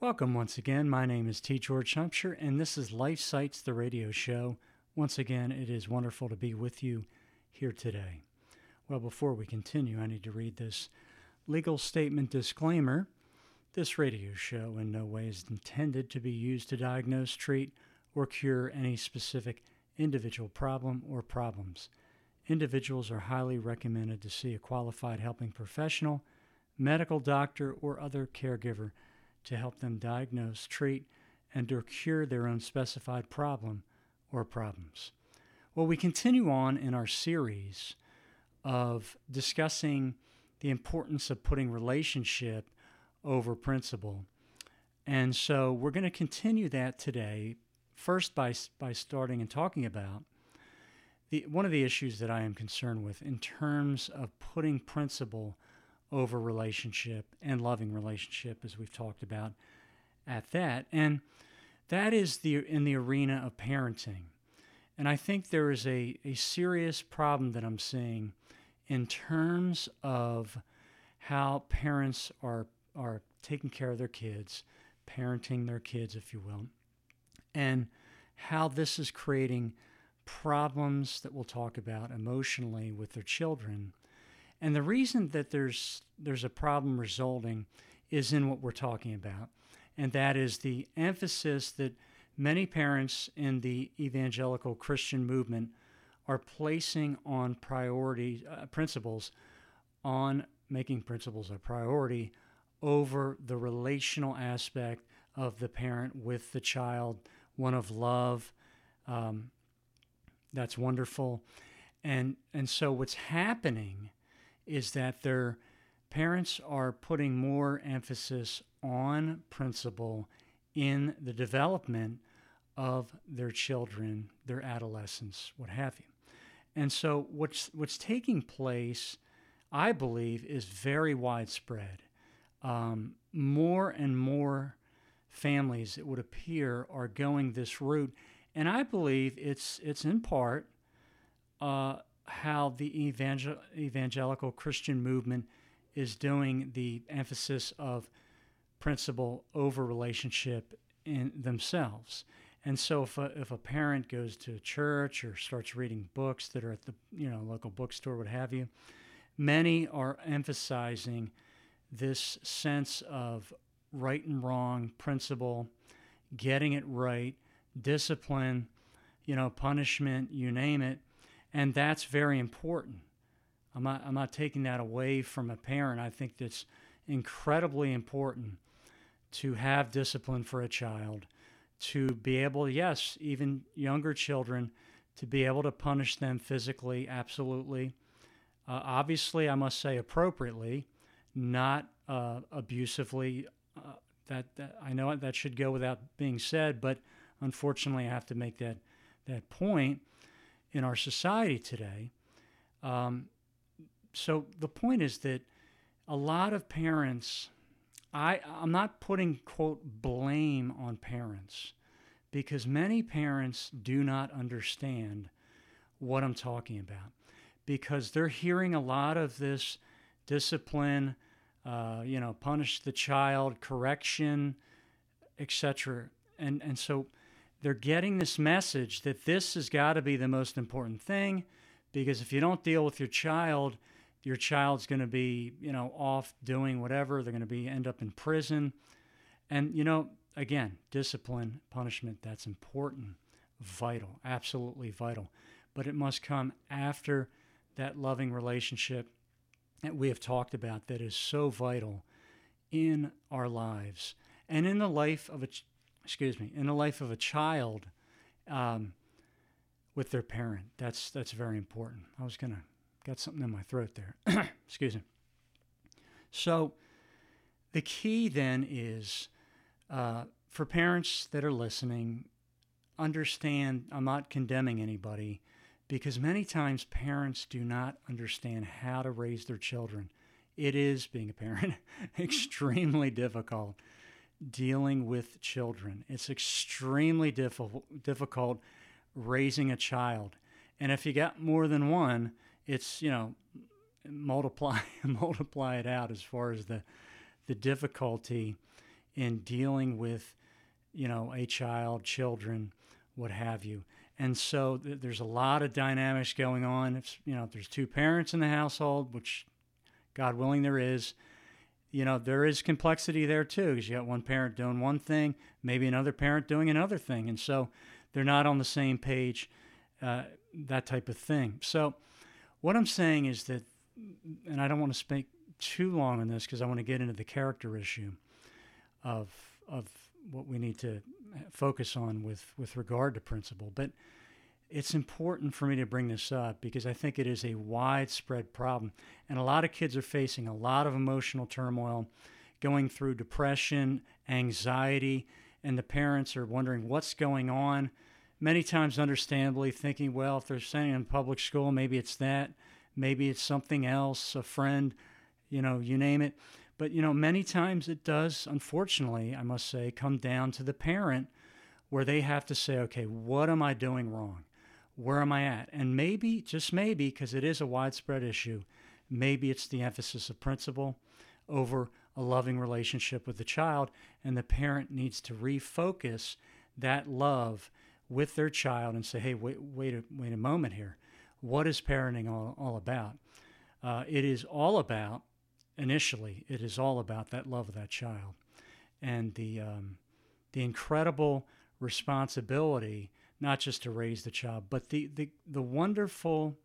Welcome once again. My name is T. George Shumpshire, and this is Life Sites, the radio show. Once again, it is wonderful to be with you here today. Well, before we continue, I need to read this legal statement disclaimer. This radio show in no way is intended to be used to diagnose, treat, or cure any specific individual problem or problems. Individuals are highly recommended to see a qualified helping professional, medical doctor, or other caregiver to help them diagnose, treat, and or cure their own specified problem or problems. Well, we continue on in our series of discussing the importance of putting relationship over principle. And so we're going to continue that today, first by starting and talking about one of the issues that I am concerned with in terms of putting principle over relationship and loving relationship, as we've talked about at that. And that is in the arena of parenting. And I think there is a serious problem that I'm seeing in terms of how parents are taking care of their kids, parenting their kids, if you will, and how this is creating problems that we'll talk about emotionally with their children. And the reason that there's a problem resulting is in what we're talking about, and that is the emphasis that many parents in the evangelical Christian movement are placing on principles, on making principles a priority over the relational aspect of the parent with the child, one of love. That's wonderful. And so what's happening is that their parents are putting more emphasis on principle in the development of their children, their adolescents, what have you. And so what's taking place, I believe, is very widespread. More and more families, it would appear, are going this route. And I believe it's in part how the evangelical Christian movement is doing the emphasis of principle over relationship in themselves. And so if a parent goes to a church or starts reading books that are at the local bookstore, what have you, many are emphasizing this sense of right and wrong, principle, getting it right, discipline, punishment, you name it. And that's very important. I'm not taking that away from a parent. I think that's incredibly important to have discipline for a child, to be able, yes, even younger children, to be able to punish them physically, absolutely. Obviously, I must say appropriately, not abusively. That I know that should go without being said, but unfortunately, I have to make that point in our society today. So the point is that a lot of parents, I'm not putting, quote, blame on parents, because many parents do not understand what I'm talking about, because they're hearing a lot of this discipline, punish the child, correction, etc. And so they're getting this message that this has got to be the most important thing, because if you don't deal with your child's going to be, off doing whatever. They're going to end up in prison. And, again, discipline, punishment, that's important, vital, absolutely vital. But it must come after that loving relationship that we have talked about that is so vital in our lives and in the life of a child with their parent. That's very important. Got something in my throat there. Excuse me. So the key then is for parents that are listening, understand I'm not condemning anybody, because many times parents do not understand how to raise their children. It is, being a parent, extremely difficult dealing with children. It's extremely difficult raising a child. And if you got more than one, it's, multiply it out as far as the difficulty in dealing with, a child, children, what have you. And so there's a lot of dynamics going on. If there's two parents in the household, which God willing there is, there is complexity there too, because you got one parent doing one thing, maybe another parent doing another thing. And so they're not on the same page, that type of thing. So what I'm saying is that, and I don't want to speak too long on this because I want to get into the character issue of what we need to focus on with regard to principle. But it's important for me to bring this up because I think it is a widespread problem. And a lot of kids are facing a lot of emotional turmoil, going through depression, anxiety, and the parents are wondering what's going on. Many times, understandably, thinking, well, if they're sending in public school, maybe it's that, maybe it's something else, a friend, you name it. But, many times it does, unfortunately, I must say, come down to the parent where they have to say, okay, what am I doing wrong? Where am I at? And maybe, just maybe, because it is a widespread issue, maybe it's the emphasis of principle over a loving relationship with the child, and the parent needs to refocus that love with their child and say, hey, wait a moment here. What is parenting all about? It is all about, initially, it is all about that love of that child and the incredible responsibility, not just to raise the child, but the wonderful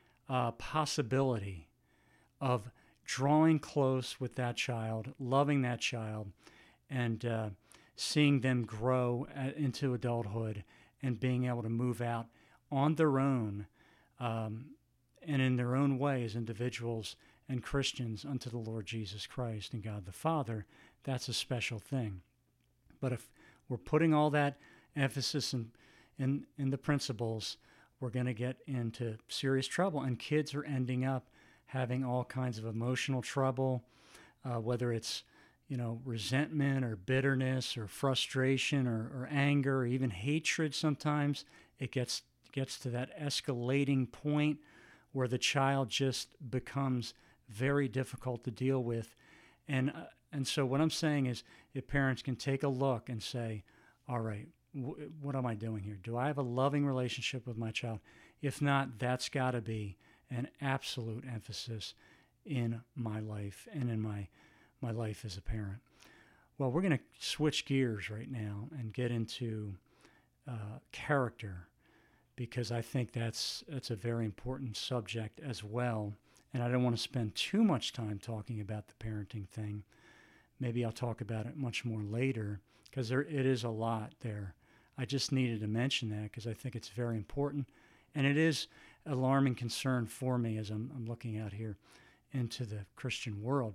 possibility of drawing close with that child, loving that child, and seeing them grow into adulthood and being able to move out on their own and in their own way as individuals and Christians unto the Lord Jesus Christ and God the Father. That's a special thing. But if we're putting all that emphasis in the principles, we're going to get into serious trouble. And kids are ending up having all kinds of emotional trouble, whether it's, resentment or bitterness or frustration or anger or even hatred sometimes. It gets to that escalating point where the child just becomes very difficult to deal with. And so what I'm saying is if parents can take a look and say, all right, what am I doing here? Do I have a loving relationship with my child? If not, that's got to be an absolute emphasis in my life and in my life as a parent. Well, we're going to switch gears right now and get into character, because I think that's a very important subject as well. And I don't want to spend too much time talking about the parenting thing. Maybe I'll talk about it much more later, because it is a lot there. I just needed to mention that because I think it's very important. And it is alarming concern for me as I'm looking out here into the Christian world.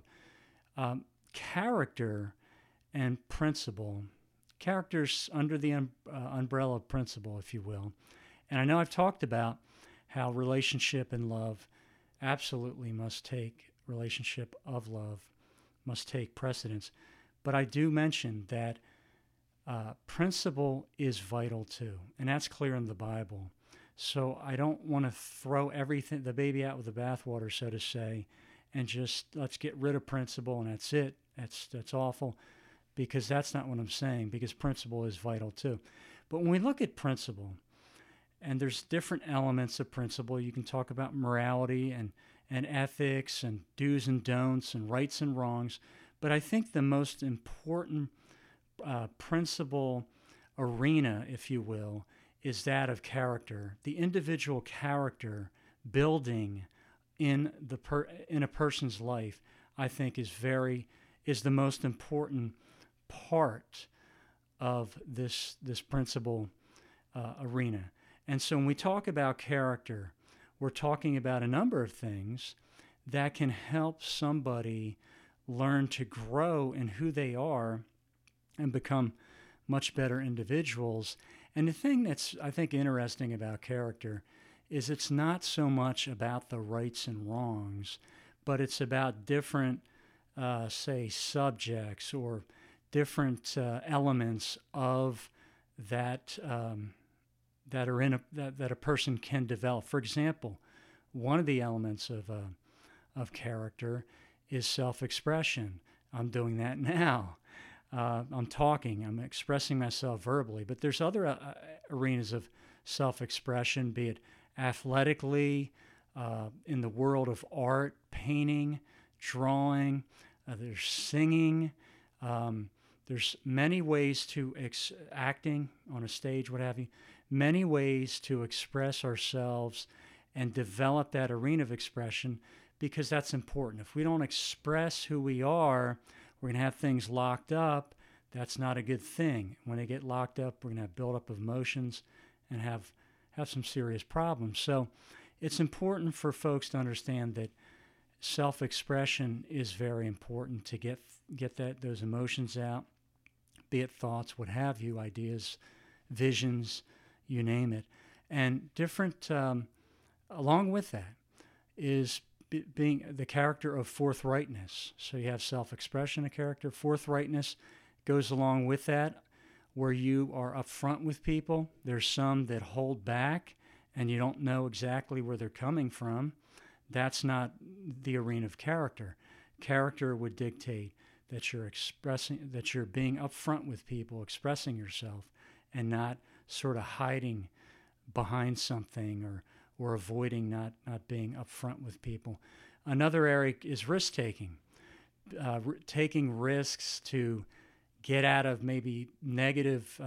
Character and principle. Character's under the umbrella of principle, if you will. And I know I've talked about how relationship and love absolutely must take, relationship of love must take precedence. But I do mention that principle is vital too, and that's clear in the Bible. So I don't want to throw everything, the baby out with the bathwater, so to say, and just let's get rid of principle and that's it. That's awful, because that's not what I'm saying, because principle is vital too. But when we look at principle, and there's different elements of principle, you can talk about morality and ethics and do's and don'ts and rights and wrongs. But I think the most important principle arena, if you will, is that of character. The individual character building in a person's life, I think, is the most important part of this principle arena. And so when we talk about character, we're talking about a number of things that can help somebody learn to grow in who they are and become much better individuals. And the thing that's, I think, interesting about character is it's not so much about the rights and wrongs, but it's about different, say, subjects or different elements of that that a person can develop. For example, one of the elements of character is self-expression. I'm doing that now. I'm talking, I'm expressing myself verbally, but there's other arenas of self-expression, be it athletically, in the world of art, painting, drawing, there's singing, there's many ways to acting on a stage, what have you, many ways to express ourselves and develop that arena of expression, because that's important. If we don't express who we are, we're going to have things locked up. That's not a good thing. When they get locked up, we're going to have buildup of emotions and have some serious problems. So it's important for folks to understand that self-expression is very important to get those emotions out, be it thoughts, what have you, ideas, visions, you name it. And different, along with that, is being the character of forthrightness. So you have self-expression, a character. Forthrightness goes along with that, where you are upfront with people. There's some that hold back and you don't know exactly where they're coming from. That's not the arena of character. Character would dictate that you're being upfront with people, expressing yourself, and not sort of hiding behind something or avoiding not being upfront with people. Another area is risk-taking, taking risks to get out of maybe negative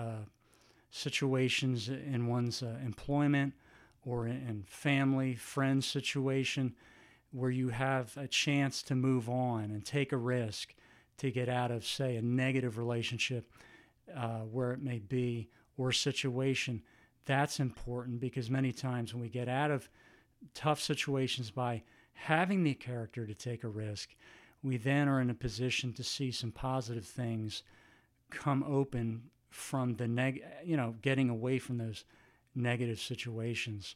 situations in one's employment or in family, friend situation, where you have a chance to move on and take a risk to get out of, say, a negative relationship, where it may be, or situation. That's important, because many times when we get out of tough situations by having the character to take a risk, we then are in a position to see some positive things come open from the getting away from those negative situations.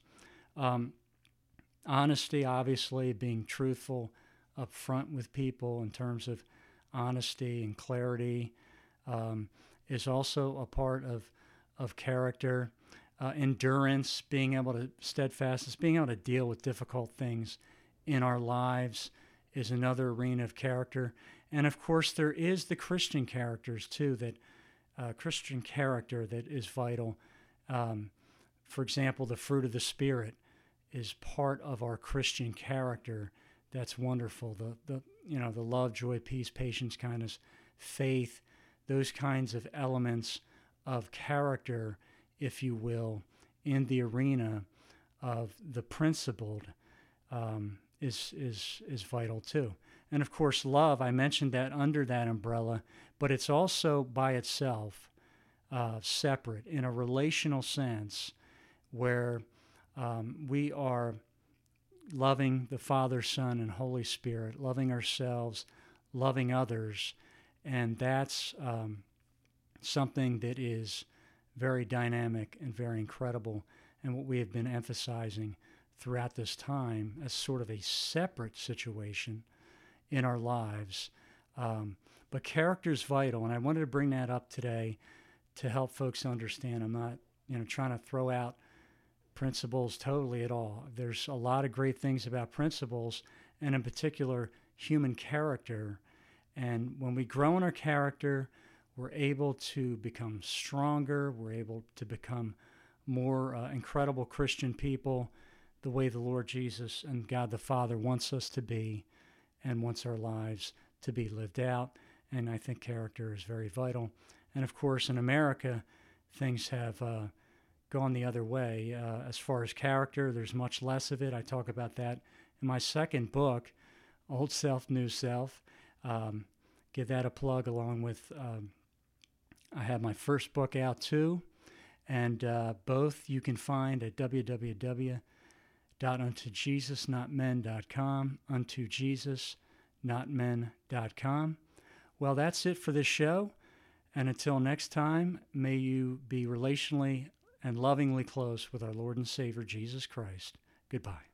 Honesty, obviously, being truthful up front with people in terms of honesty and clarity, is also a part of character. Endurance, being able to steadfastness, being able to deal with difficult things in our lives is another arena of character. And of course, there is the Christian characters too, Christian character that is vital. For example, the fruit of the Spirit is part of our Christian character. That's wonderful. The love, joy, peace, patience, kindness, faith, those kinds of elements of character, if you will, in the arena of the principled, is vital too. And of course, love, I mentioned that under that umbrella, but it's also by itself, separate in a relational sense, where we are loving the Father, Son, and Holy Spirit, loving ourselves, loving others, and that's something that is very dynamic and very incredible, and what we have been emphasizing throughout this time as sort of a separate situation in our lives. But character is vital, and I wanted to bring that up today to help folks understand. I'm not, trying to throw out principles totally at all. There's a lot of great things about principles, and in particular, human character. And when we grow in our character, we're able to become stronger. We're able to become more incredible Christian people, the way the Lord Jesus and God the Father wants us to be and wants our lives to be lived out. And I think character is very vital. And of course, in America, things have gone the other way. As far as character, there's much less of it. I talk about that in my second book, Old Self, New Self. Give that a plug along with, I have my first book out too. And both you can find at www.untojesusnotmen.com, untojesusnotmen.com. Well, that's it for this show. And until next time, may you be relationally and lovingly close with our Lord and Savior, Jesus Christ. Goodbye.